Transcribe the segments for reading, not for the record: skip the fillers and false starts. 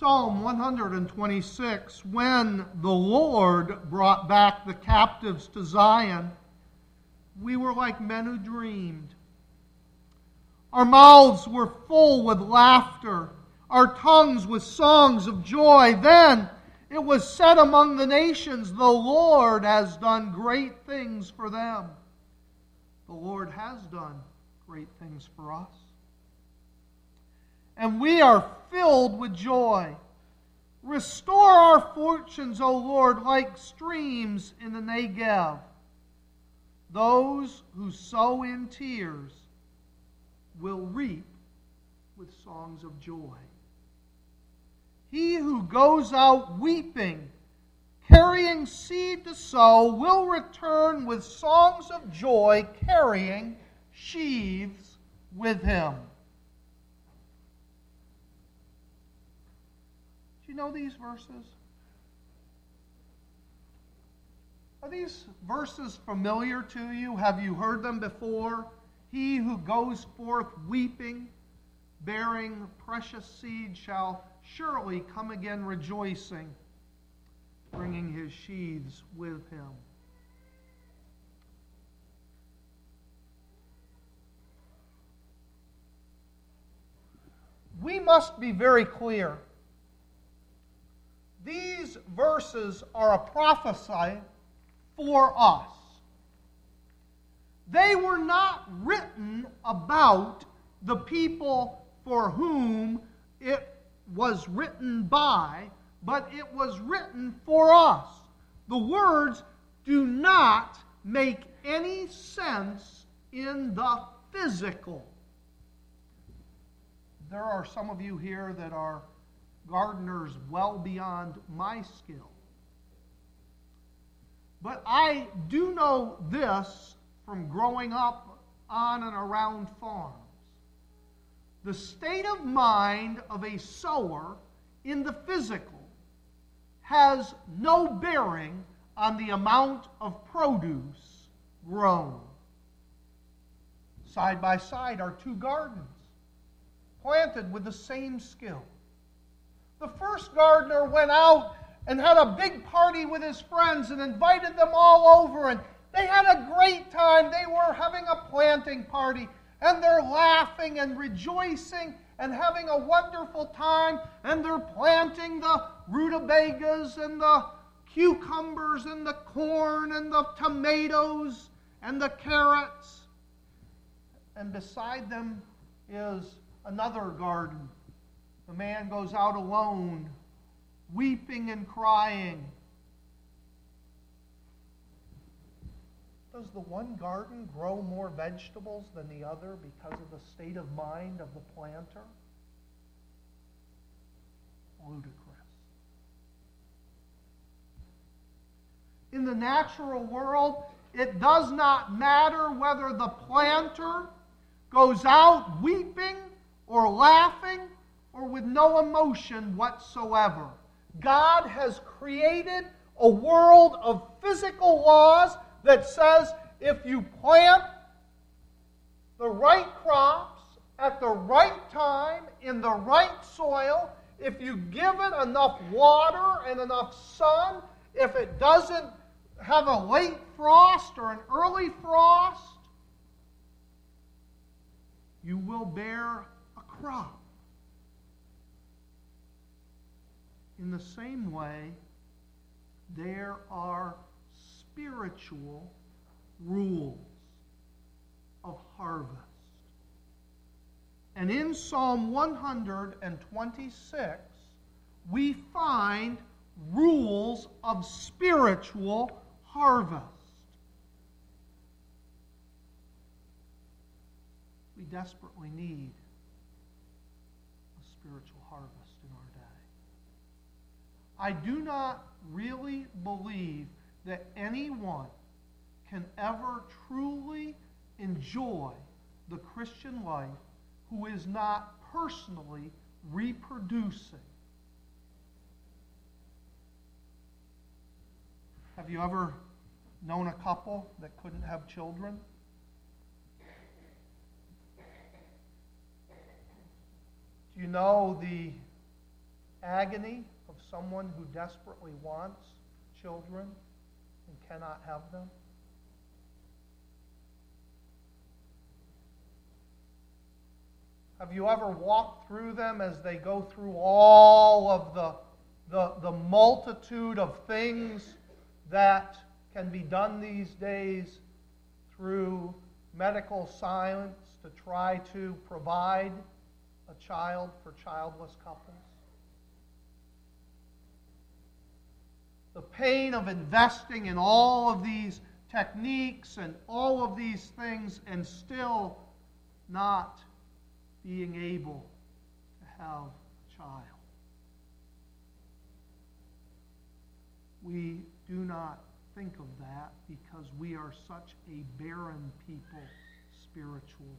Psalm 126, when the Lord brought back the captives to Zion, we were like men who dreamed. Our mouths were full with laughter, our tongues with songs of joy. Then it was said among the nations, the Lord has done great things for them. The Lord has done great things for us. And we are filled with joy. Restore our fortunes, O Lord, like streams in the Negev. Those who sow in tears will reap with songs of joy. He who goes out weeping, carrying seed to sow, will return with songs of joy, carrying sheaves with him. Do you know these verses? Are these verses familiar to you? Have you heard them before? He who goes forth weeping, bearing precious seed, shall surely come again rejoicing, bringing his sheaves with him. We must be very clear. These verses are a prophecy for us. They were not written about the people for whom it was written by, but it was written for us. The words do not make any sense in the physical. There are some of you here that are gardeners well beyond my skill. But I do know this from growing up on and around farms. The state of mind of a sower in the physical has no bearing on the amount of produce grown. Side by side are two gardens, planted with the same skill. The first gardener went out and had a big party with his friends and invited them all over, and they had a great time. They were having a planting party, and they're laughing and rejoicing and having a wonderful time, and they're planting the rutabagas and the cucumbers and the corn and the tomatoes and the carrots. And beside them is another garden. The man goes out alone, weeping and crying. Does the one garden grow more vegetables than the other because of the state of mind of the planter? Ludicrous. In the natural world, it does not matter whether the planter goes out weeping or laughing or with no emotion whatsoever. God has created a world of physical laws that says if you plant the right crops at the right time in the right soil, if you give it enough water and enough sun, if it doesn't have a late frost or an early frost, you will bear a crop. In the same way, there are spiritual rules of harvest. And in Psalm 126, we find rules of spiritual harvest. We desperately need a spiritual harvest in our day. I do not really believe that anyone can ever truly enjoy the Christian life who is not personally reproducing. Have you ever known a couple that couldn't have children? Do you know the agony of someone who desperately wants children and cannot have them? Have you ever walked through them as they go through all of the multitude of things that can be done these days through medical science to try to provide a child for childless couples? The pain of investing in all of these techniques and all of these things and still not being able to have a child. We do not think of that because we are such a barren people spiritually.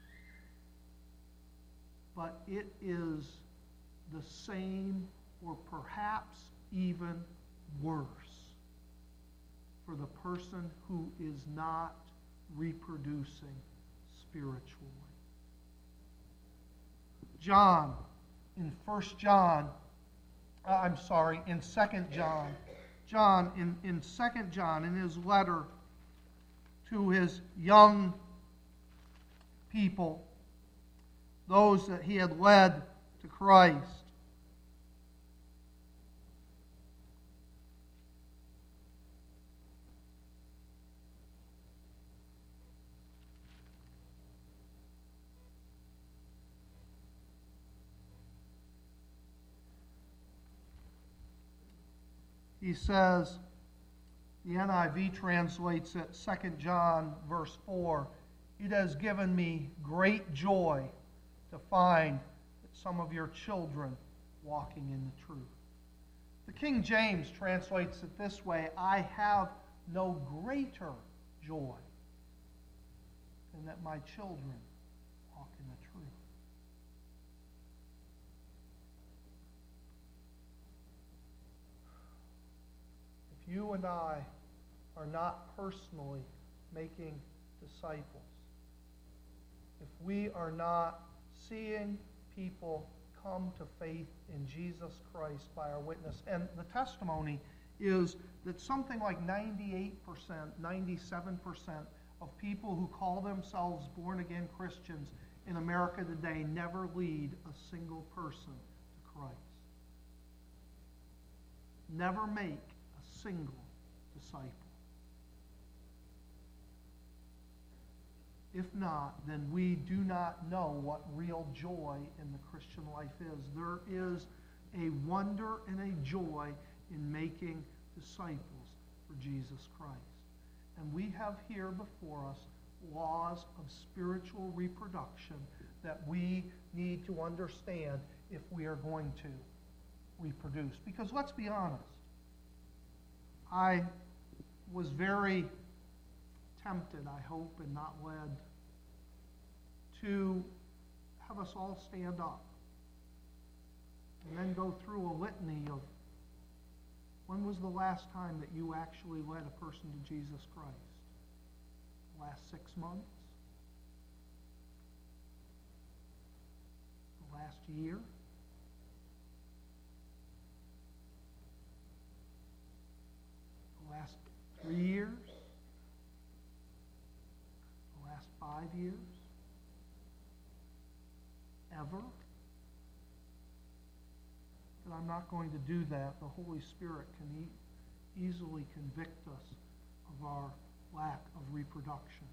But it is the same or perhaps even worse for the person who is not reproducing spiritually. John, in 1 John, in 2 John, John, in 2 John, in his letter to his young people, those that he had led to Christ, he says, the NIV translates it, 2 John verse 4, "It has given me great joy to find that some of your children walking in the truth." The King James translates it this way, "I have no greater joy than that my children walk in the truth." If you and I are not personally making disciples, if we are not seeing people come to faith in Jesus Christ by our witness, and the testimony is that something like 98%, 97% of people who call themselves born-again Christians in America today never lead a single person to Christ. Never make a single disciple. If not, then we do not know what real joy in the Christian life is. There is a wonder and a joy in making disciples for Jesus Christ. And we have here before us laws of spiritual reproduction that we need to understand if we are going to reproduce. Because let's be honest, I was very tempted, I hope, and not led, to have us all stand up and then go through a litany of when was the last time that you actually led a person to Jesus Christ? The last 6 months? The last year? The last 3 years? The last 5 years? Ever? But I'm not going to do that. The Holy Spirit can easily convict us of our lack of reproduction.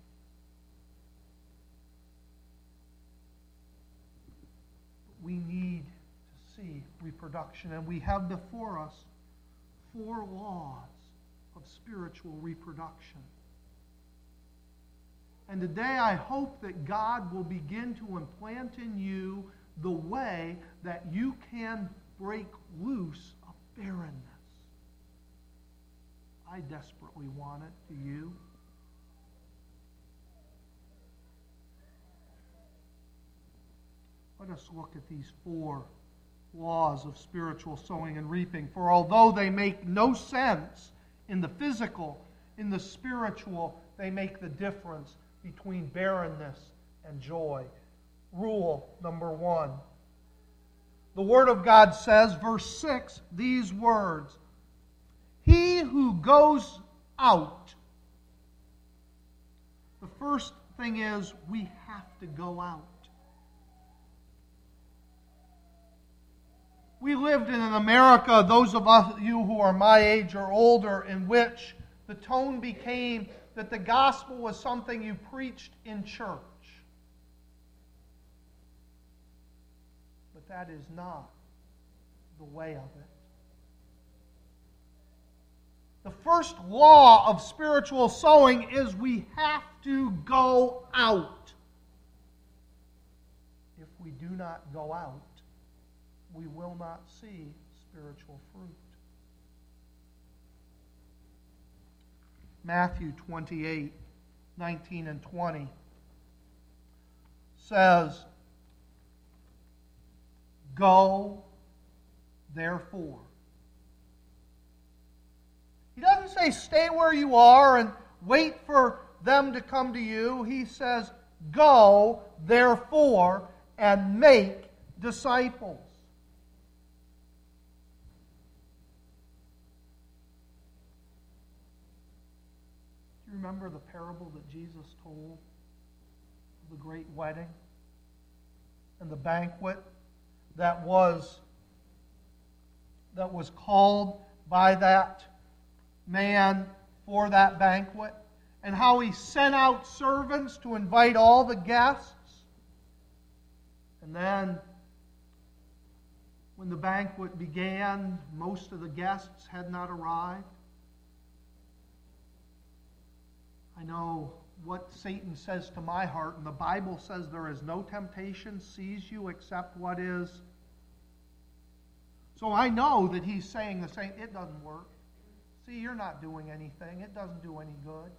But we need to see reproduction, and we have before us 4 laws of spiritual reproduction. And today I hope that God will begin to implant in you the way that you can break loose of barrenness. I desperately want it. Do you? Let us look at these 4 laws of spiritual sowing and reaping. For although they make no sense in the physical, in the spiritual, they make the difference between barrenness and joy. Rule number 1. the Word of God says, verse 6, these words, "He who goes out." The first thing is, we have to go out. We lived in an America, those of you who are my age or older, in which the tone became that the gospel was something you preached in church. But that is not the way of it. The first law of spiritual sowing is we have to go out. If we do not go out, we will not see spiritual fruit. Matthew 28, 19 and 20 says, "Go, therefore." He doesn't say stay where you are and wait for them to come to you. He says, "Go, therefore, and make disciples." Do you remember the parable that Jesus told of the great wedding and the banquet that was called by that man for that banquet, and how he sent out servants to invite all the guests? And then when the banquet began, most of the guests had not arrived. I know what Satan says to my heart, and the Bible says there is no temptation seize you except what is. So I know that he's saying the same. It doesn't work. See, you're not doing anything. It doesn't do any good.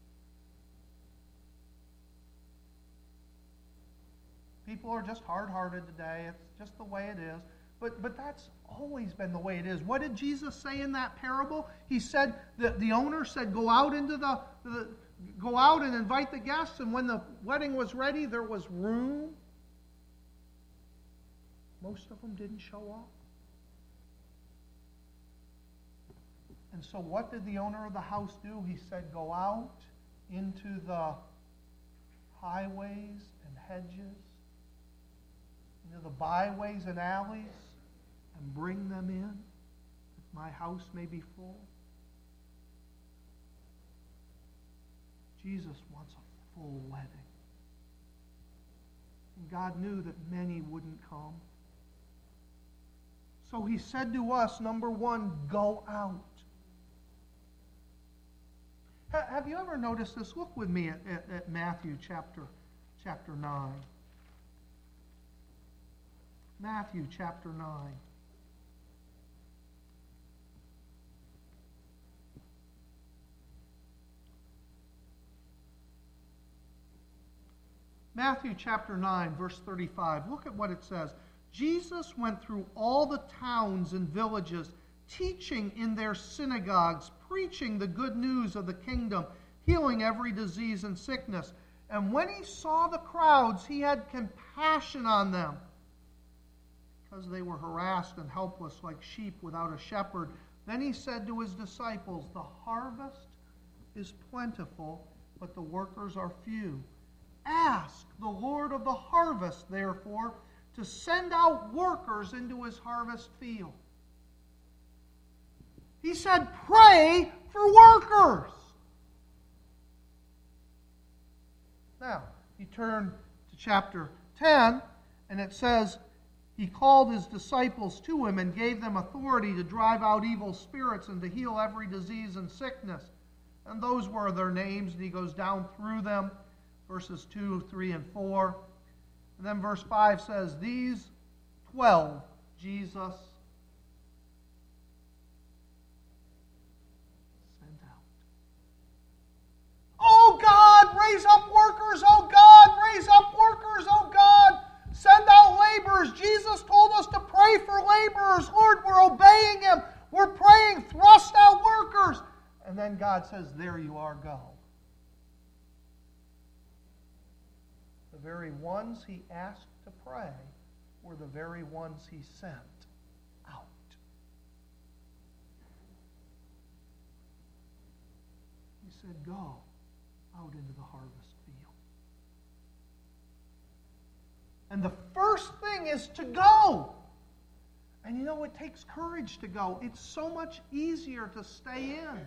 People are just hard-hearted today. It's just the way it is. But that's always been the way it is. What did Jesus say in that parable? He said that the owner said, go out and invite the guests, and when the wedding was ready, there was room. Most of them didn't show up. And so what did the owner of the house do? He said, go out into the highways and hedges, into the byways and alleys, and bring them in, that my house may be full. Jesus wants a full wedding. And God knew that many wouldn't come. So he said to us, number one, go out. Have you ever noticed this? Look with me at Matthew chapter 9. Matthew chapter 9. Matthew chapter 9, verse 35. Look at what it says. Jesus went through all the towns and villages, teaching in their synagogues, preaching the good news of the kingdom, healing every disease and sickness. And when he saw the crowds, he had compassion on them, because they were harassed and helpless like sheep without a shepherd. Then he said to his disciples, the harvest is plentiful, but the workers are few. Ask the Lord of the harvest, therefore, to send out workers into his harvest field. He said, pray for workers. Now, you turn to chapter 10, and it says, he called his disciples to him and gave them authority to drive out evil spirits and to heal every disease and sickness. And those were their names, and he goes down through them, verses 2, 3, and 4. And then verse 5 says, these 12 Jesus sent out. Oh God, raise up workers. Oh God, raise up workers. Oh God, send out laborers. Jesus told us to pray for laborers. Lord, we're obeying him. We're praying, thrust out workers. And then God says, there you are, go. The very ones he asked to pray were the very ones he sent out. He said, go out into the harvest field. And the first thing is to go. And you know, it takes courage to go. It's so much easier to stay in.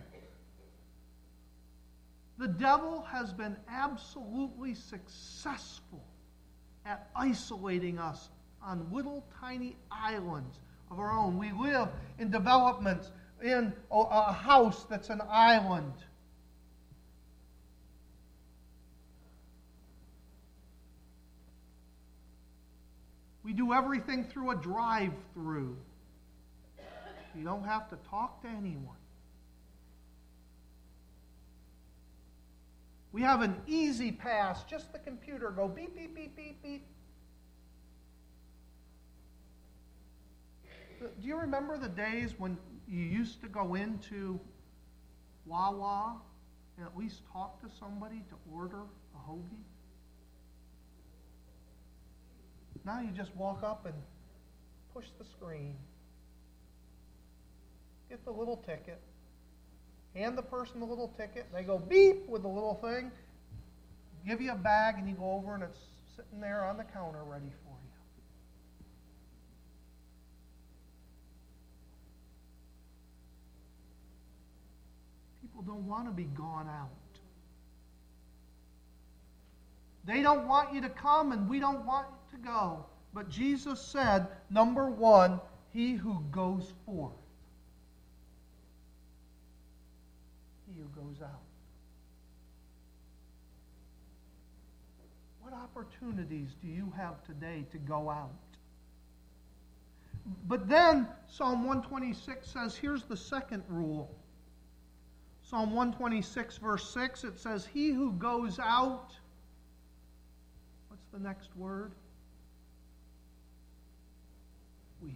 The devil has been absolutely successful at isolating us on little tiny islands of our own. We live in developments in a house that's an island. We do everything through a drive-through. You don't have to talk to anyone. We have an easy pass, just the computer go beep, beep, beep, beep, beep. Do you remember the days when you used to go into Wawa and at least talk to somebody to order a hoagie? Now you just walk up and push the screen, get the little ticket, hand the person the little ticket, and they go beep with the little thing, give you a bag, and you go over and it's sitting there on the counter ready for you. People don't want to be gone out. They don't want you to come, and we don't want you to go. But Jesus said, number one, he who goes forth. He who goes out. What opportunities do you have today to go out? But then Psalm 126 says, here's the second rule. Psalm 126 verse 6, it says, he who goes out, what's the next word? Weeping.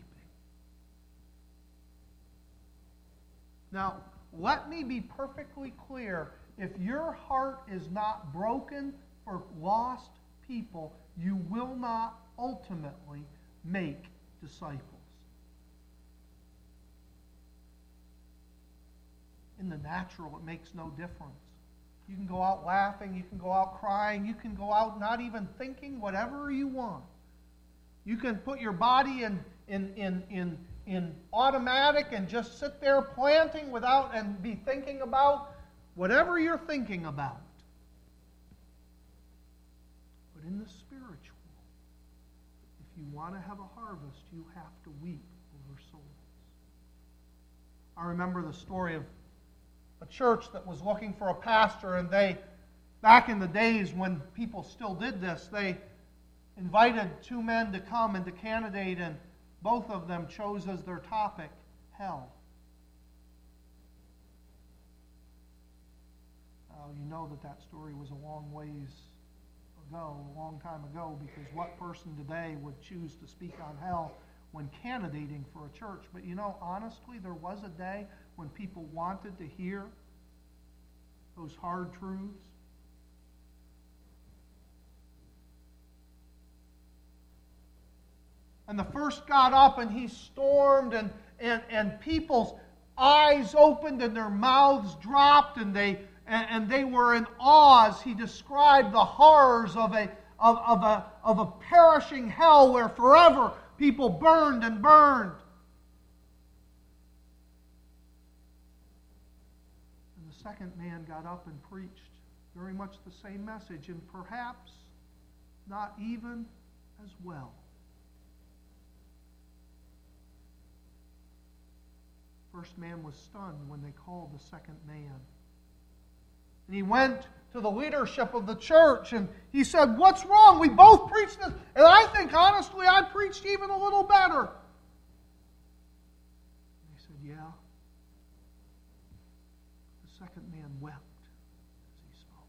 Now, let me be perfectly clear. If your heart is not broken for lost people, you will not ultimately make disciples. In the natural, it makes no difference. You can go out laughing, you can go out crying, you can go out not even thinking whatever you want. You can put your body in automatic and just sit there planting without and be thinking about whatever you're thinking about. But in the spiritual, if you want to have a harvest, you have to weep over souls. I remember the story of a church that was looking for a pastor, and they, back in the days when people still did this, they invited two men to come and to candidate, and both of them chose as their topic, hell. You know that story was a long ways ago, a long time ago, because what person today would choose to speak on hell when candidating for a church? But you know, honestly, there was a day when people wanted to hear those hard truths. And the first got up and he stormed, and people's eyes opened and their mouths dropped, and they were in awe as he described the horrors of a perishing hell where forever people burned and burned. And the second man got up and preached very much the same message, and perhaps not even as well. First man was stunned when they called the second man. And he went to the leadership of the church and he said, "What's wrong? We both preached this, and I think honestly I preached even a little better." And he said, "Yeah." The second man wept as he spoke.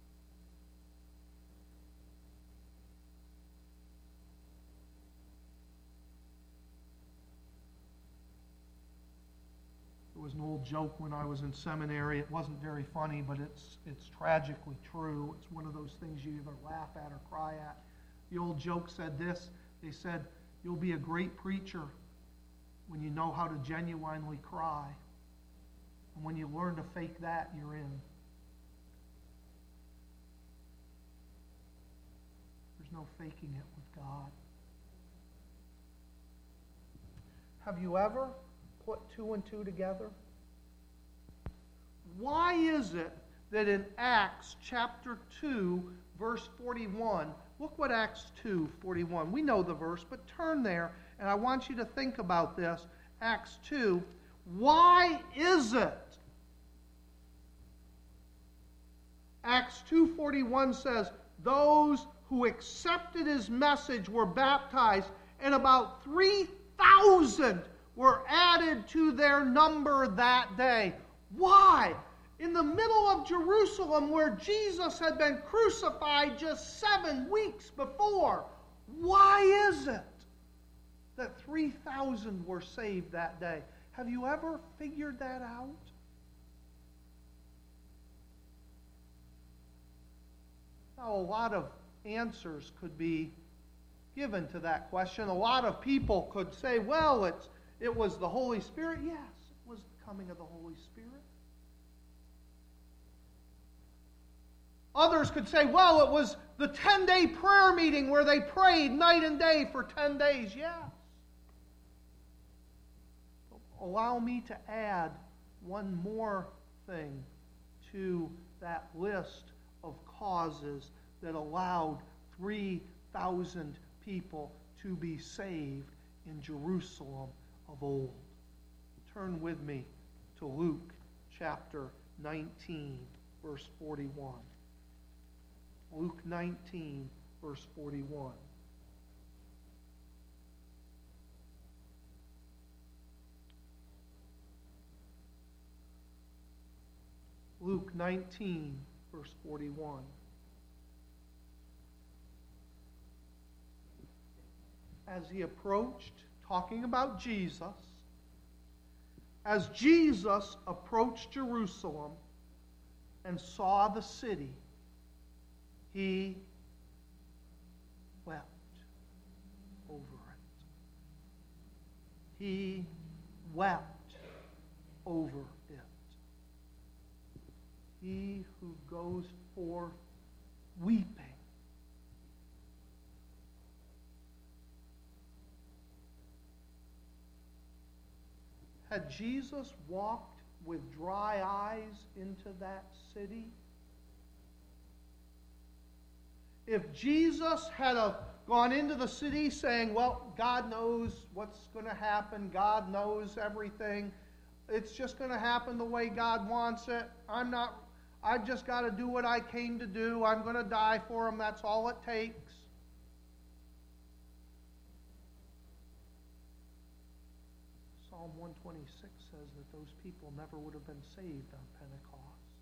There was an old joke when I was in seminary. It wasn't very funny, but it's tragically true. It's one of those things you either laugh at or cry at. The old joke said this. They said, You'll be a great preacher when you know how to genuinely cry. And when you learn to fake that, you're in. There's no faking it with God. Have you ever put two and two together? Why is it that in Acts chapter 2, verse 41, look what Acts 2:41. We know the verse, but turn there, and I want you to think about this. Acts 2. Why is it? Acts 2:41 says, those who accepted his message were baptized, and about 3,000 were added to their number that day. Why? In the middle of Jerusalem, where Jesus had been crucified just 7 weeks before, why is it that 3,000 were saved that day? Have you ever figured that out? Now, a lot of answers could be given to that question. A lot of people could say, well, it was the Holy Spirit. Yes, it was the coming of the Holy Spirit. Others could say, well, it was the 10-day prayer meeting where they prayed night and day for 10 days. Yes. Allow me to add one more thing to that list of causes that allowed 3,000 people to be saved in Jerusalem of old. Turn with me to Luke chapter 19, verse 41. Luke 19, verse 41. Luke 19, verse 41. As he approached, talking about Jesus, as Jesus approached Jerusalem and saw the city, he wept over it. He wept over it. He who goes forth weeping. Had Jesus walked with dry eyes into that city? If Jesus had gone into the city saying, well, God knows what's going to happen, God knows everything, it's just going to happen the way God wants it, I've just got to do what I came to do, I'm going to die for him, that's all it takes. Psalm 126 says that those people never would have been saved on Pentecost.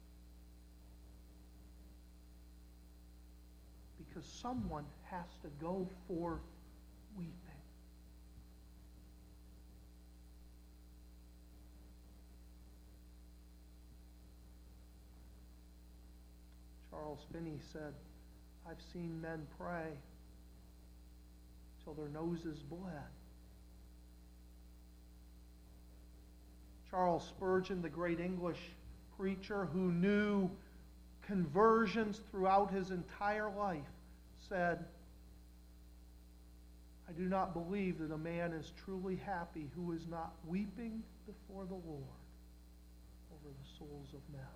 Because someone has to go forth weeping. Charles Finney said, I've seen men pray till their noses bled. Charles Spurgeon, the great English preacher who knew conversions throughout his entire life, said, I do not believe that a man is truly happy who is not weeping before the Lord over the souls of men.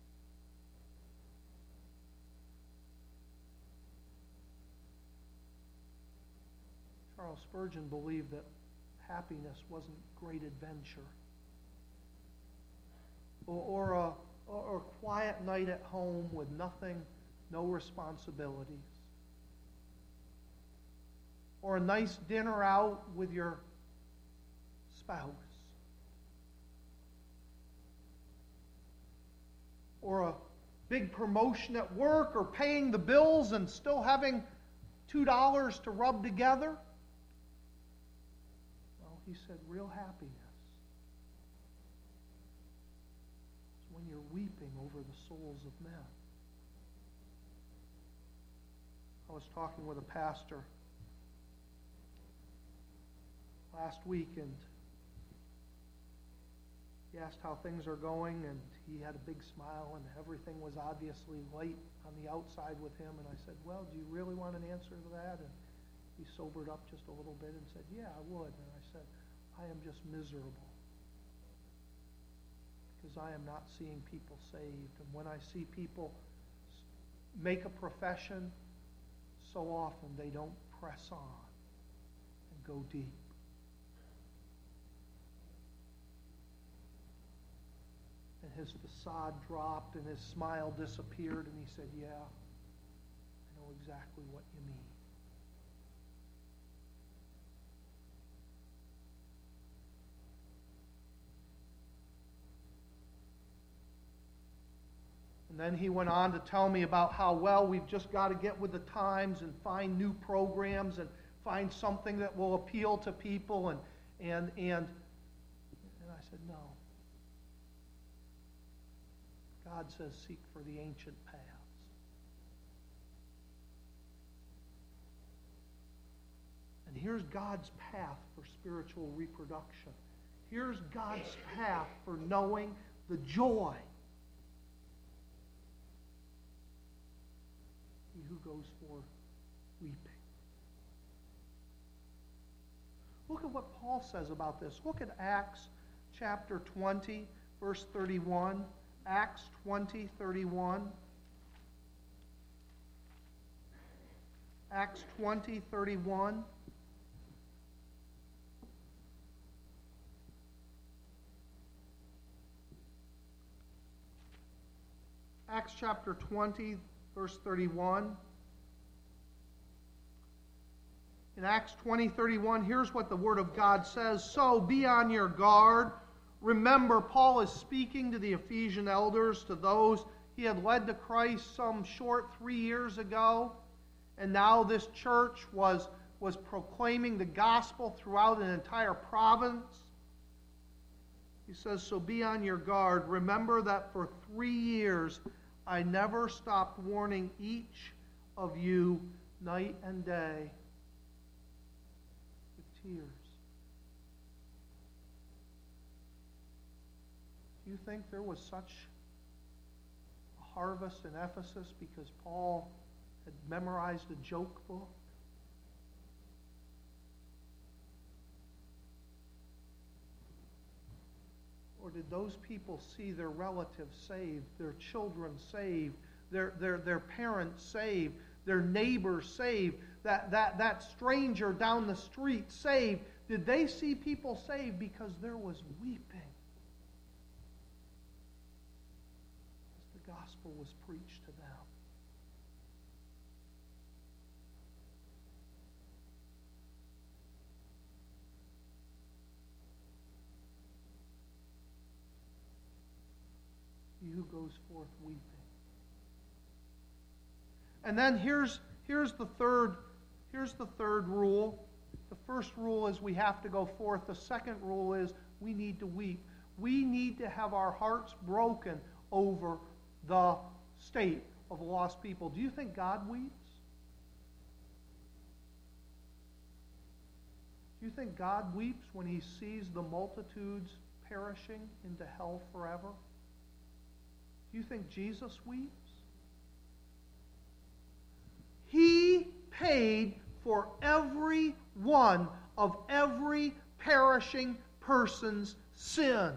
Charles Spurgeon believed that happiness wasn't great adventure or a quiet night at home with nothing, no responsibilities, or a nice dinner out with your spouse, or a big promotion at work, or paying the bills and still having $2 to rub together. Well, he said real happiness is when you're weeping over the souls of men. I was talking with a pastor last week, and he asked how things are going, and he had a big smile, and everything was obviously light on the outside with him. And I said, well, do you really want an answer to that? And he sobered up just a little bit and said, yeah, I would. And I said, I am just miserable because I am not seeing people saved. And when I see people make a profession, so often they don't press on and go deep. And his facade dropped and his smile disappeared, and he said, yeah, I know exactly what you mean. And then he went on to tell me about how, well, we've just got to get with the times and find new programs and find something that will appeal to people. And I said, no. God says, seek for the ancient paths. And here's God's path for spiritual reproduction. Here's God's path for knowing the joy. He who goes forth weeping. Look at what Paul says about this. Look at Acts chapter 20, verse 31. Acts 20:31. Acts 20:31. Acts chapter 20, verse 31. In Acts 20:31, here's what the Word of God says. So be on your guard. Remember, Paul is speaking to the Ephesian elders, to those he had led to Christ some short 3 years ago. And now this church was proclaiming the gospel throughout an entire province. He says, so be on your guard. Remember that for 3 years I never stopped warning each of you night and day with tears. Do you think there was such a harvest in Ephesus because Paul had memorized a joke book? Or did those people see their relatives saved, their children saved, their parents saved, their neighbors saved, that stranger down the street saved? Did they see people saved because there was weeping as the gospel was preached to them? He who goes forth weeping. And then here's the third rule. The first rule is we have to go forth. The second rule is we need to weep. We need to have our hearts broken over the state of lost people. Do you think God weeps? Do you think God weeps when he sees the multitudes perishing into hell forever? Do you think Jesus weeps? He paid for every one of every perishing person's sin.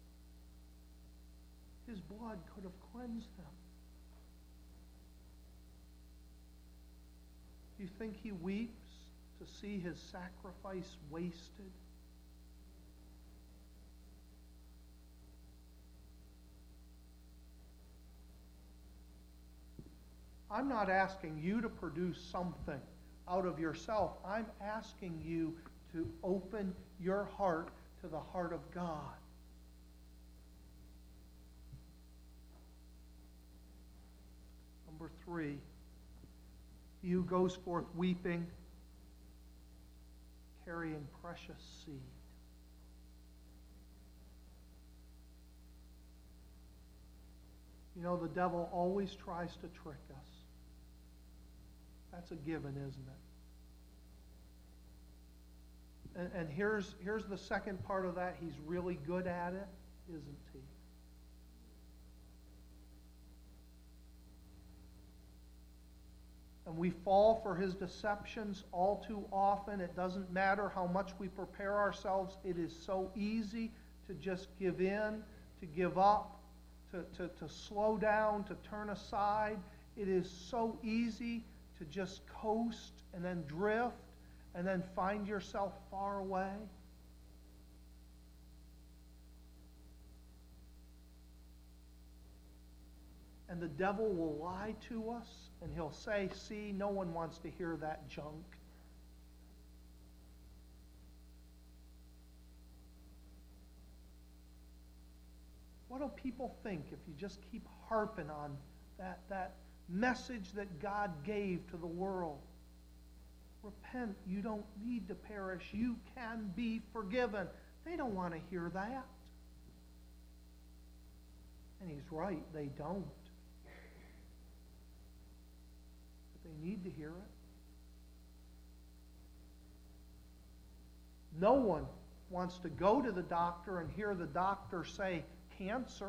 His blood could have cleansed them. Do you think he weeps to see his sacrifice wasted? I'm not asking you to produce something out of yourself. I'm asking you to open your heart to the heart of God. Number 3, he who goes forth weeping, carrying precious seed. You know, the devil always tries to trick us. That's a given, isn't it? And here's the second part of that. He's really good at it, isn't he? And we fall for his deceptions all too often. It doesn't matter how much we prepare ourselves. It is so easy to just give in, to give up, to slow down, to turn aside. It is so easy to just coast and then drift and then find yourself far away. And the devil will lie to us, and he'll say, see, no one wants to hear that junk. What do people think if you just keep harping on that message that God gave to the world? Repent. You don't need to perish. You can be forgiven. They don't want to hear that. And he's right. They don't. But they need to hear it. No one wants to go to the doctor and hear the doctor say, cancer.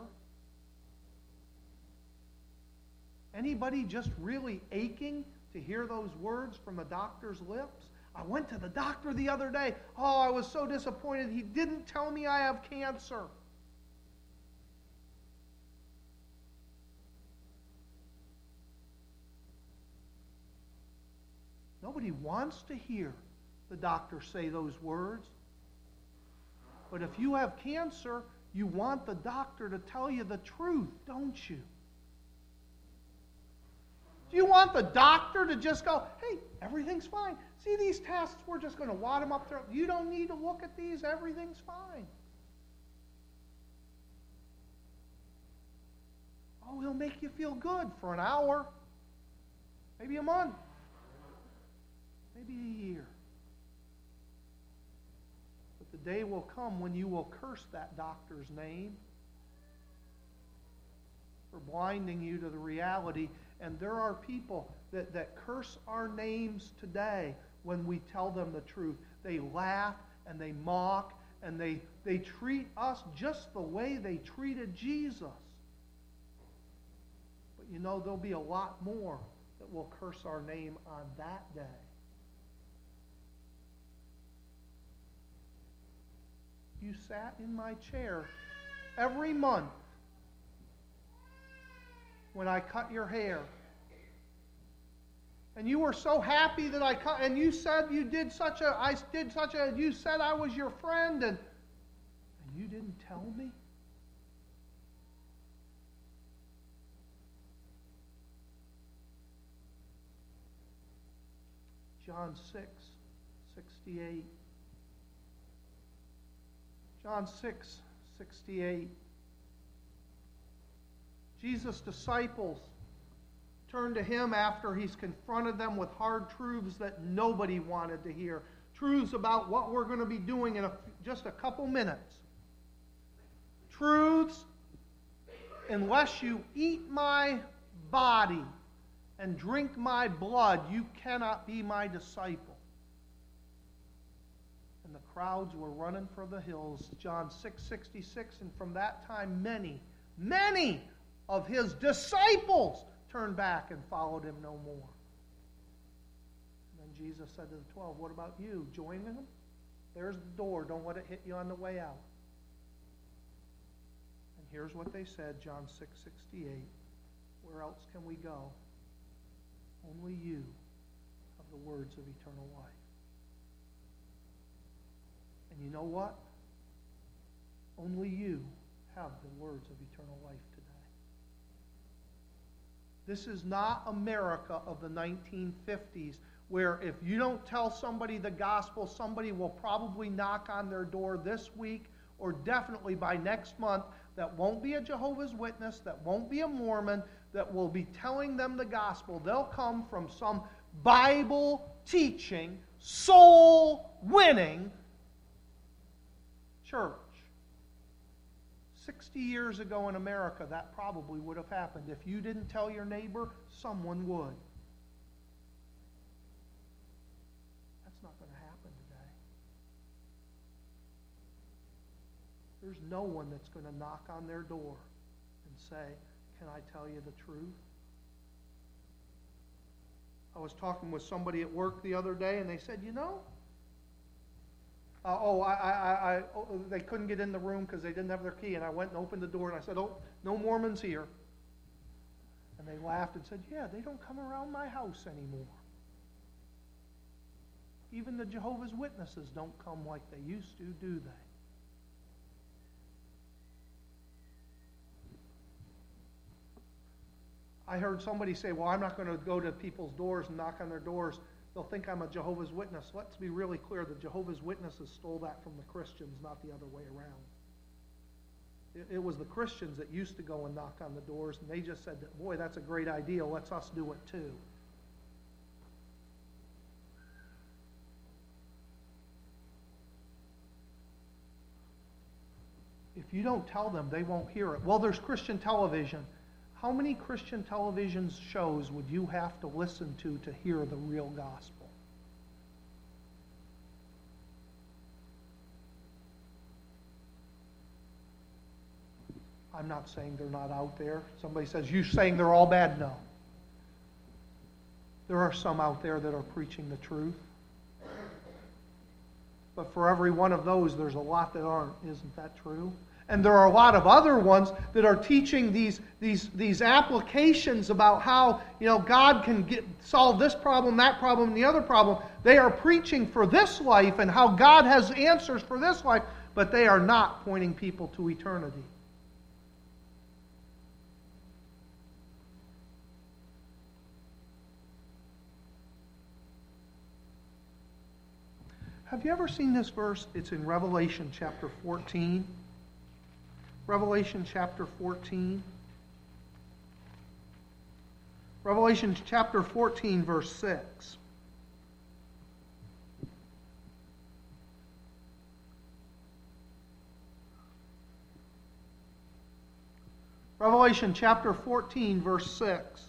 Anybody just really aching to hear those words from a doctor's lips? I went to the doctor the other day. Oh, I was so disappointed. He didn't tell me I have cancer. Nobody wants to hear the doctor say those words. But if you have cancer, you want the doctor to tell you the truth, don't you? Do you want the doctor to just go, hey, everything's fine. See these tests, we're just going to wad them up there. You don't need to look at these, everything's fine. Oh, he'll make you feel good for an hour, maybe a month, maybe a year. But the day will come when you will curse that doctor's name for blinding you to the reality. And there are people that curse our names today when we tell them the truth. They laugh and they mock and they treat us just the way they treated Jesus. But you know, there'll be a lot more that will curse our name on that day. You sat in my chair every month when I cut your hair. And you were so happy that I cut, and you said you did you said I was your friend, and you didn't tell me? John 6:68. John 6:68. Jesus' disciples turned to him after he's confronted them with hard truths that nobody wanted to hear. Truths about what we're going to be doing in just a couple minutes. Truths, unless you eat my body and drink my blood, you cannot be my disciple. And the crowds were running for the hills. John 6:66, and from that time many of his disciples turned back and followed him no more. And then Jesus said to the 12, what about you? Join them? There's the door. Don't let it hit you on the way out. And here's what they said, John 6:68. Where else can we go? Only you have the words of eternal life. And you know what? Only you have the words of eternal life today. This is not America of the 1950s, where if you don't tell somebody the gospel, somebody will probably knock on their door this week or definitely by next month that won't be a Jehovah's Witness, that won't be a Mormon, that will be telling them the gospel. They'll come from some Bible-teaching, soul-winning church. 60 years ago in America, that probably would have happened. If you didn't tell your neighbor, someone would. That's not going to happen today. There's no one that's going to knock on their door and say, can I tell you the truth? I was talking with somebody at work the other day, and they said, they couldn't get in the room because they didn't have their key. And I went and opened the door, and I said, no Mormons here. And they laughed and said, yeah, they don't come around my house anymore. Even the Jehovah's Witnesses don't come like they used to, do they? I heard somebody say, well, I'm not going to go to people's doors and knock on their doors. They'll think I'm a Jehovah's Witness. Let's be really clear. The Jehovah's Witnesses stole that from the Christians, not the other way around. It was the Christians that used to go and knock on the doors, and they just said, boy, that's a great idea. Let's us do it too. If you don't tell them, they won't hear it. Well, there's Christian television. How many Christian television shows would you have to listen to hear the real gospel? I'm not saying they're not out there. Somebody says, you're saying they're all bad? No. There are some out there that are preaching the truth. But for every one of those, there's a lot that aren't. Isn't that true? And there are a lot of other ones that are teaching these applications about how God can solve this problem, that problem, and the other problem. They are preaching for this life and how God has answers for this life, but they are not pointing people to eternity. Have you ever seen this verse? It's in Revelation chapter 14. Revelation chapter 14. Revelation chapter 14, verse 6. Revelation chapter 14, verse 6.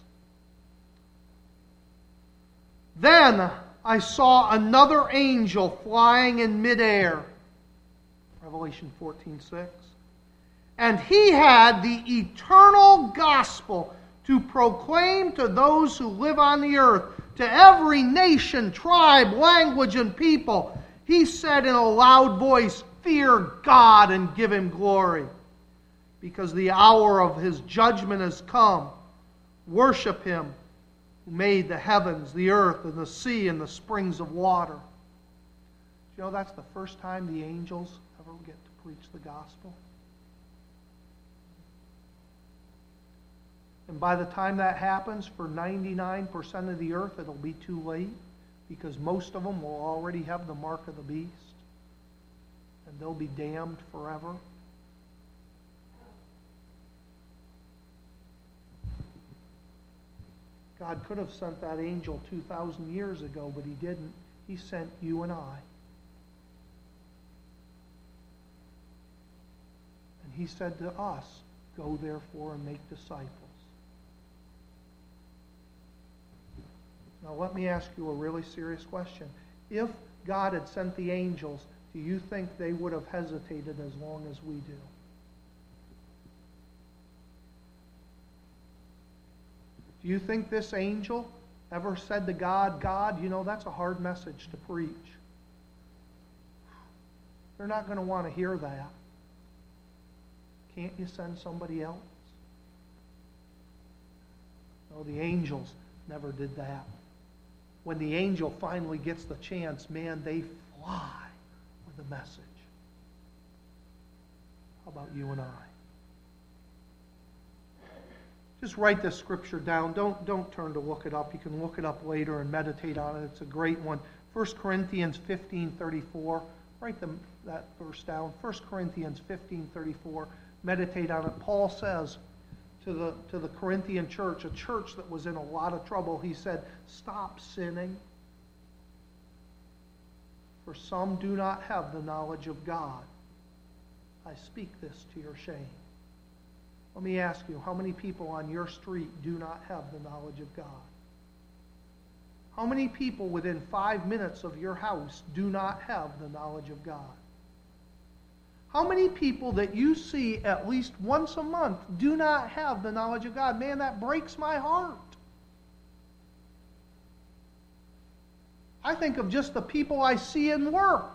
Then I saw another angel flying in midair. Revelation 14:6. And he had the eternal gospel to proclaim to those who live on the earth, to every nation, tribe, language, and people. He said in a loud voice, fear God and give Him glory, because the hour of His judgment has come. Worship Him who made the heavens, the earth, and the sea, and the springs of water. You know, that's the first time the angels ever get to preach the gospel. And by the time that happens, for 99% of the earth, it'll be too late, because most of them will already have the mark of the beast, and they'll be damned forever. God could have sent that angel 2,000 years ago, but He didn't. He sent you and I. And He said to us, go therefore and make disciples. Now let me ask you a really serious question. If God had sent the angels, do you think they would have hesitated as long as we do? Do you think this angel ever said to God, God, you know, that's a hard message to preach. They're not going to want to hear that. Can't you send somebody else? No, the angels never did that. When the angel finally gets the chance, man, they fly with the message. How about you and I? Just write this scripture down. Don't turn to look it up. You can look it up later and meditate on it. It's a great one. 1 Corinthians 15:34. Write that verse down. 1 Corinthians 15:34. Meditate on it. Paul says to the Corinthian church, a church that was in a lot of trouble, he said, stop sinning. For some do not have the knowledge of God. I speak this to your shame. Let me ask you, how many people on your street do not have the knowledge of God? How many people within 5 minutes of your house do not have the knowledge of God? How many people that you see at least once a month do not have the knowledge of God? Man, that breaks my heart. I think of just the people I see in work.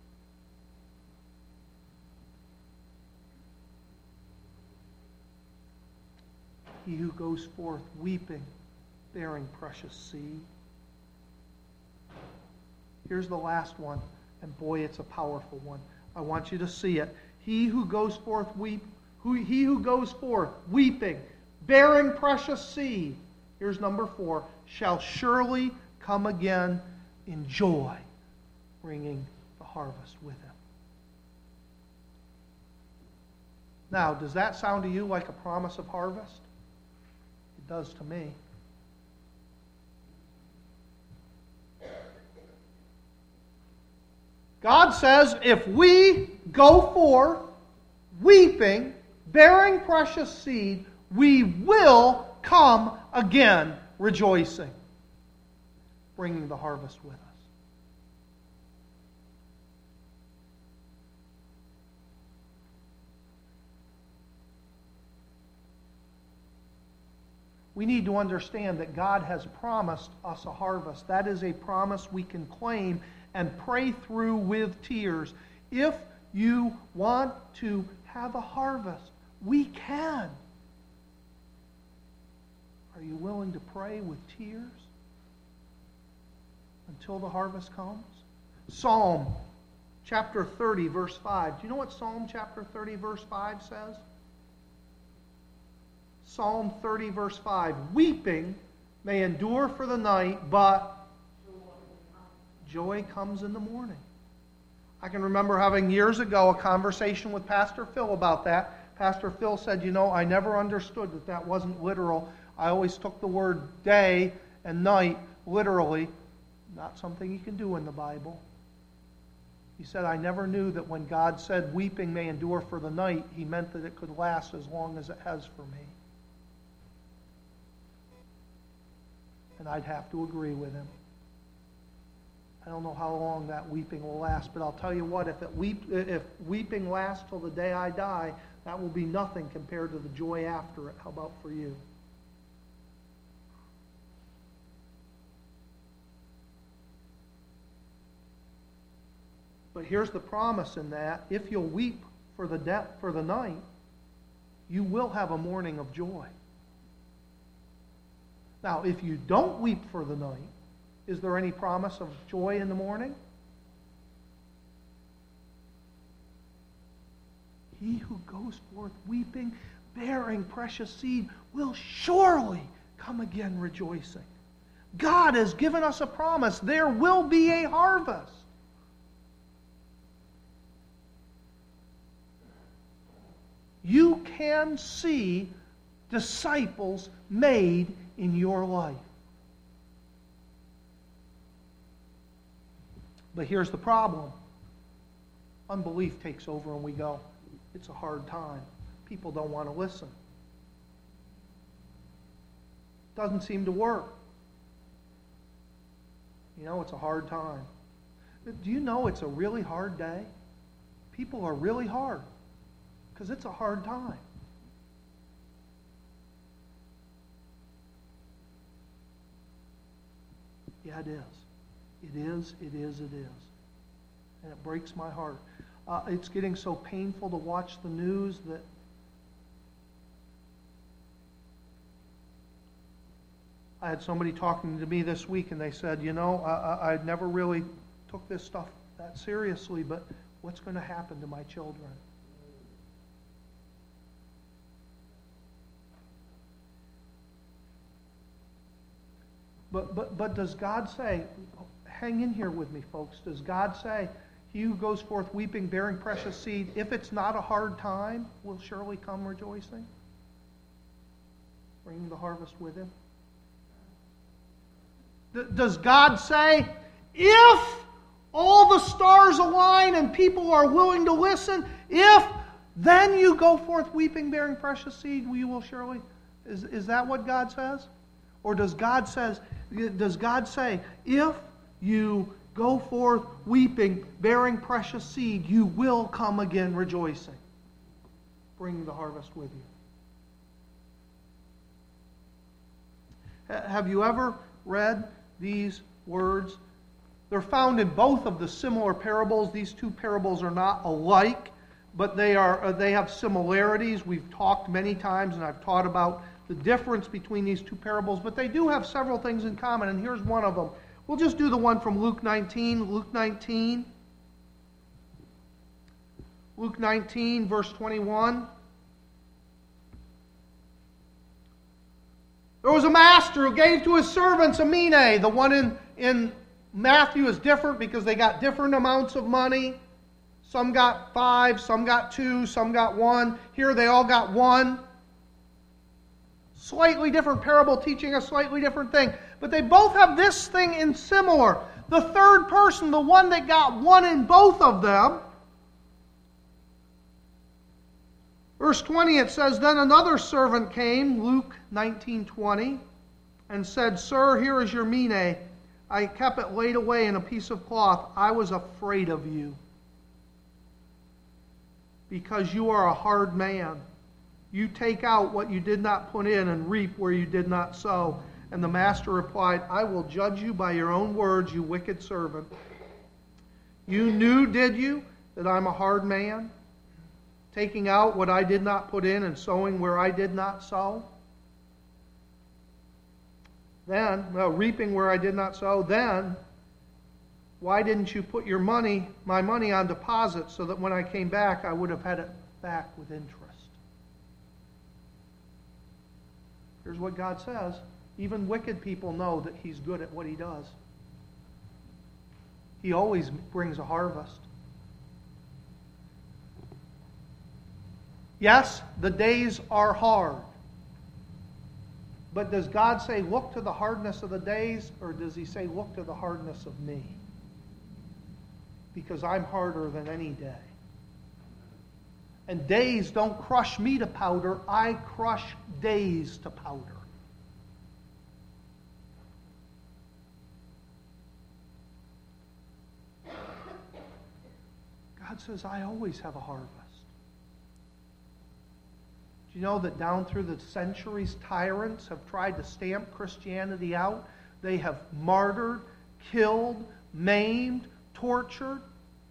He who goes forth weeping, bearing precious seed. Here's the last one, and boy, it's a powerful one. I want you to see it. He who goes forth weeping, bearing precious seed. Here's number 4. Shall surely come again in joy, bringing the harvest with him. Now, does that sound to you like a promise of harvest? It does to me. God says if we go forth weeping, bearing precious seed, we will come again rejoicing, bringing the harvest with us. We need to understand that God has promised us a harvest. That is a promise we can claim and pray through with tears. If you want to have a harvest, we can. Are you willing to pray with tears until the harvest comes? Psalm chapter 30, verse 5. Do you know what Psalm chapter 30, verse 5 says? Psalm 30, verse 5. Weeping may endure for the night, but joy comes in the morning. I can remember having years ago a conversation with Pastor Phil about that. Pastor Phil said, I never understood that wasn't literal. I always took the word day and night literally. Not something you can do in the Bible. He said, I never knew that when God said weeping may endure for the night, He meant that it could last as long as it has for me. And I'd have to agree with him. I don't know how long that weeping will last, but I'll tell you what, if weeping lasts till the day I die, that will be nothing compared to the joy after it. How about for you? But here's the promise in that. If you'll weep for the night, you will have a morning of joy. Now, if you don't weep for the night, is there any promise of joy in the morning? He who goes forth weeping, bearing precious seed, will surely come again rejoicing. God has given us a promise. There will be a harvest. You can see disciples made in your life. But here's the problem. Unbelief takes over and we go, it's a hard time. People don't want to listen. Doesn't seem to work. It's a hard time. Do you know it's a really hard day? People are really hard because it's a hard time. Yeah, it is. It is. And it breaks my heart. It's getting so painful to watch the news that I had somebody talking to me this week and they said, I never really took this stuff that seriously, but what's going to happen to my children? But does God say, hang in here with me, folks, does God say, he who goes forth weeping, bearing precious seed, if it's not a hard time, will surely come rejoicing? Bringing the harvest with him? Does God say, if all the stars align and people are willing to listen, if then you go forth weeping, bearing precious seed, you will surely... Is that what God says? Or does God say, if you Go forth weeping, bearing precious seed. You will come again rejoicing, bringing the harvest with you. Have you ever read these words? They're found in both of the similar parables. These two parables are not alike, but they have similarities. We've talked many times, and I've taught about the difference between these two parables, but they do have several things in common, and here's one of them. We'll just do the one from Luke 19. Luke 19, verse 21. There was a master who gave to his servants a mina. The one in Matthew is different because they got different amounts of money. Some got 5, some got 2, some got 1. Here they all got 1. Slightly different parable teaching a slightly different thing. But they both have this thing in similar. The third person, the one that got 1 in both of them. Verse 20, it says, Then another servant came, Luke 19:20, and said, Sir, here is your mina. I kept it laid away in a piece of cloth. I was afraid of you, because you are a hard man. You take out what you did not put in and reap where you did not sow. And the master replied, I will judge you by your own words, you wicked servant. You knew, did you, that I'm a hard man, taking out what I did not put in and sowing where I did not sow? Then, reaping where I did not sow, then, why didn't you put my money on deposit, so that when I came back, I would have had it back with interest? Here's what God says. Even wicked people know that He's good at what He does. He always brings a harvest. Yes, the days are hard. But does God say, look to the hardness of the days, or does He say, look to the hardness of me? Because I'm harder than any day. And days don't crush me to powder. I crush days to powder. God says, I always have a harvest. Do you know that down through the centuries, tyrants have tried to stamp Christianity out? They have martyred, killed, maimed, tortured.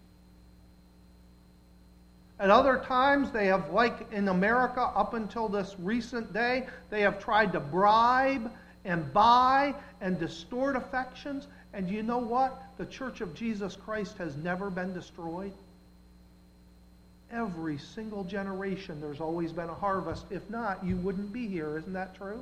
At other times, they have, like in America up until this recent day, they have tried to bribe and buy and distort affections. And you know what? The Church of Jesus Christ has never been destroyed. Every single generation, there's always been a harvest. If not, you wouldn't be here. Isn't that true?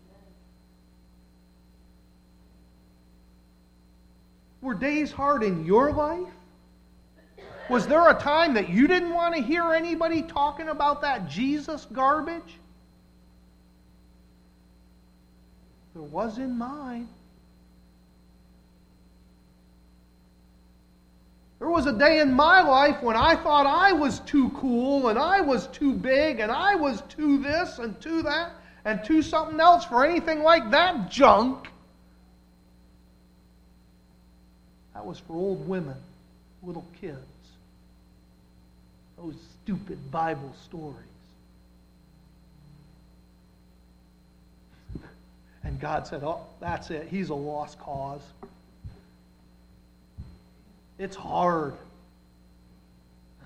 Were days hard in your life? Was there a time that you didn't want to hear anybody talking about that Jesus garbage? There was in mine. There was a day in my life when I thought I was too cool and I was too big and I was too this and too that and too something else for anything like that junk. That was for old women, little kids. Those stupid Bible stories. And God said, oh, that's it. He's a lost cause. It's hard. No.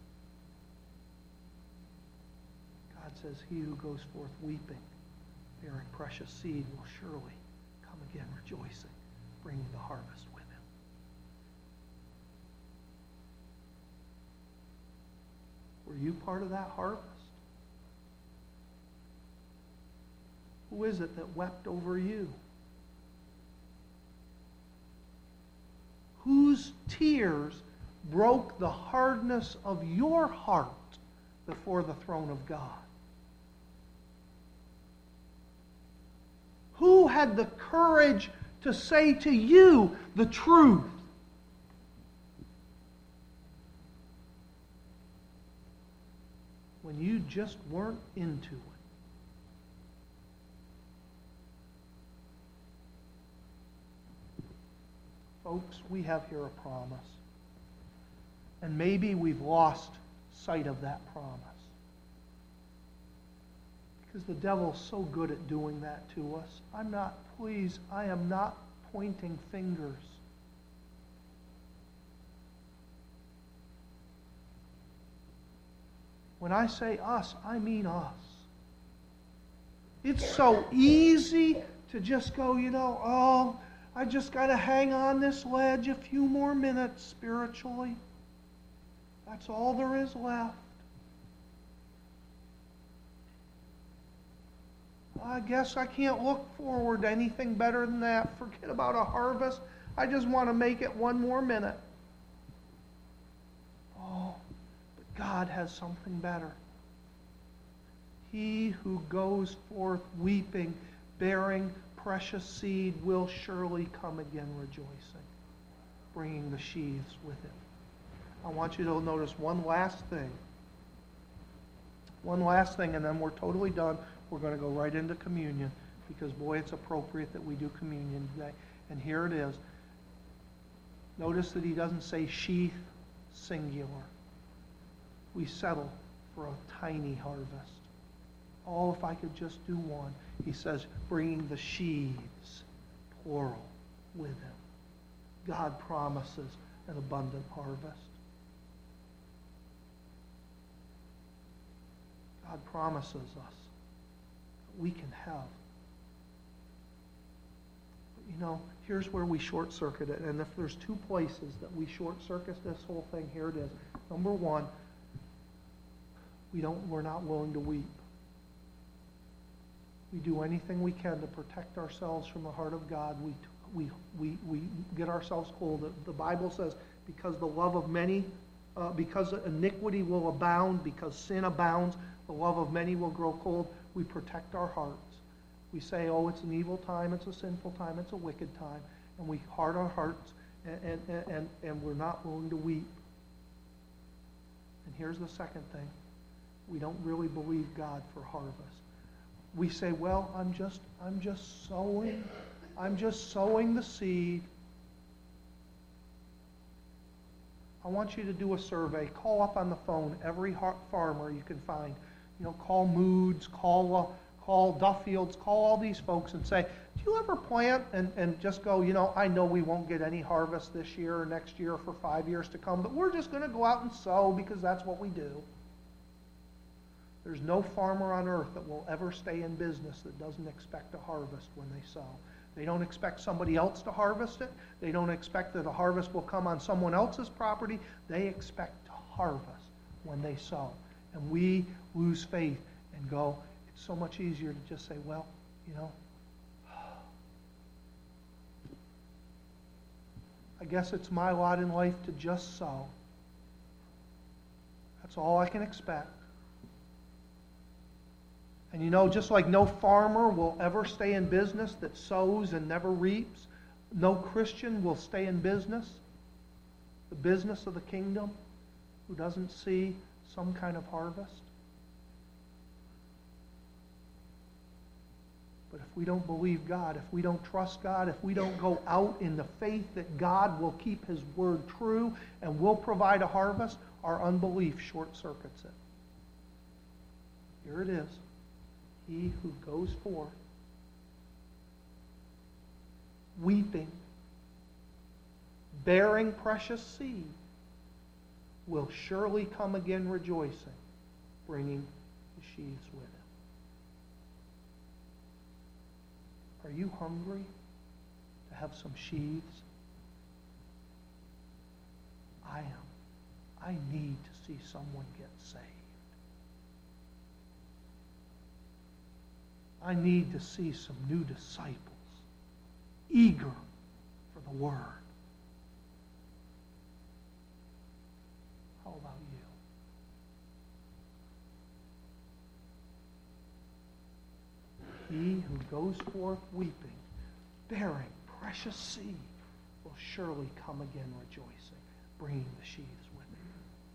God says, he who goes forth weeping, bearing precious seed, will surely come again rejoicing, bringing the harvest with him. Were you part of that harvest? Who is it that wept over you? Whose tears broke the hardness of your heart before the throne of God? Who had the courage to say to you the truth? When you just weren't into it. Folks, we have here a promise. And maybe we've lost sight of that promise. Because the devil's so good at doing that to us. I am not pointing fingers. When I say us, I mean us. It's so easy to just go, I just got to hang on this ledge a few more minutes spiritually. That's all there is left. I guess I can't look forward to anything better than that. Forget about a harvest. I just want to make it one more minute. Oh, but God has something better. He who goes forth weeping, bearing precious seed, will surely come again rejoicing, bringing the sheaves with him. I want you to notice one last thing. One last thing, and then we're totally done. We're going to go right into communion because, boy, it's appropriate that we do communion today. And here it is. Notice that he doesn't say sheath singular. We settle for a tiny harvest. Oh, if I could just do one. He says, bringing the sheaves, plural, with him. God promises an abundant harvest. God promises us that we can have. But here's where we short-circuit it. And if there's two places that we short-circuit this whole thing, here it is. Number one, we're not willing to weep. We do anything we can to protect ourselves from the heart of God. We get ourselves cold. The Bible says, because the love of many, because iniquity will abound, because sin abounds, the love of many will grow cold. We protect our hearts. We say, oh, it's an evil time, it's a sinful time, it's a wicked time. And we hard our hearts, and we're not willing to weep. And here's the second thing. We don't really believe God for harvest. We say, well, I'm just sowing. I'm just sowing the seed. I want you to do a survey. Call up on the phone every farmer you can find. Call Moods, call Duffields, call all these folks and say, do you ever plant and just go, I know we won't get any harvest this year or next year or for 5 years to come, but we're just going to go out and sow because that's what we do. There's no farmer on earth that will ever stay in business that doesn't expect a harvest when they sow. They don't expect somebody else to harvest it. They don't expect that a harvest will come on someone else's property. They expect to harvest when they sow. And we lose faith and go, it's so much easier to just say, well, I guess it's my lot in life to just sow. That's all I can expect. And just like no farmer will ever stay in business that sows and never reaps, no Christian will stay in business, the business of the kingdom, who doesn't see some kind of harvest. But if we don't believe God, if we don't trust God, if we don't go out in the faith that God will keep His word true and will provide a harvest, our unbelief short-circuits it. Here it is. He who goes forth weeping, bearing precious seed, will surely come again rejoicing, bringing the sheaves with him. Are you hungry to have some sheaves? I am. I need to see someone get saved. I need to see some new disciples, eager for the Word. How about you? He who goes forth weeping, bearing precious seed, will surely come again rejoicing, bringing the sheaves with him.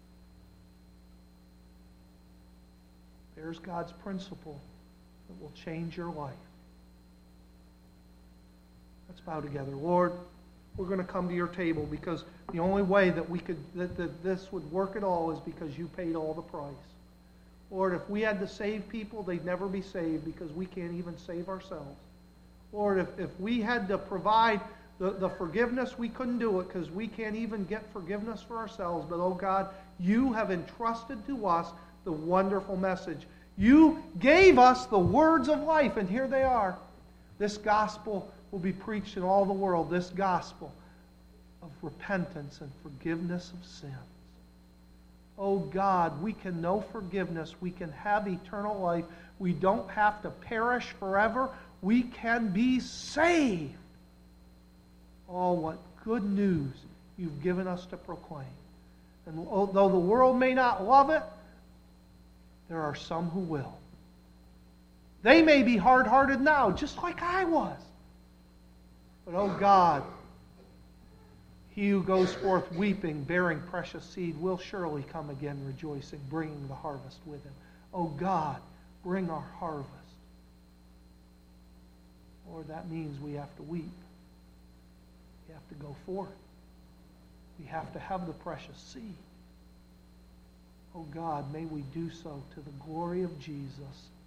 There's God's principle that will change your life. Let's bow together. Lord, we're going to come to your table, because the only way that that this would work at all is because you paid all the price. Lord, if we had to save people, they'd never be saved because we can't even save ourselves. Lord, if we had to provide the forgiveness, we couldn't do it because we can't even get forgiveness for ourselves. But, oh God, you have entrusted to us the wonderful message. You gave us the words of life, and here they are. This gospel will be preached in all the world, this gospel of repentance and forgiveness of sins. Oh God, we can know forgiveness. We can have eternal life. We don't have to perish forever. We can be saved. Oh, what good news you've given us to proclaim. And though the world may not love it, there are some who will. They may be hard-hearted now, just like I was. But, oh God, he who goes forth weeping, bearing precious seed, will surely come again rejoicing, bringing the harvest with him. Oh God, bring our harvest. Lord, that means we have to weep. We have to go forth. We have to have the precious seed. Oh God, may we do so to the glory of Jesus.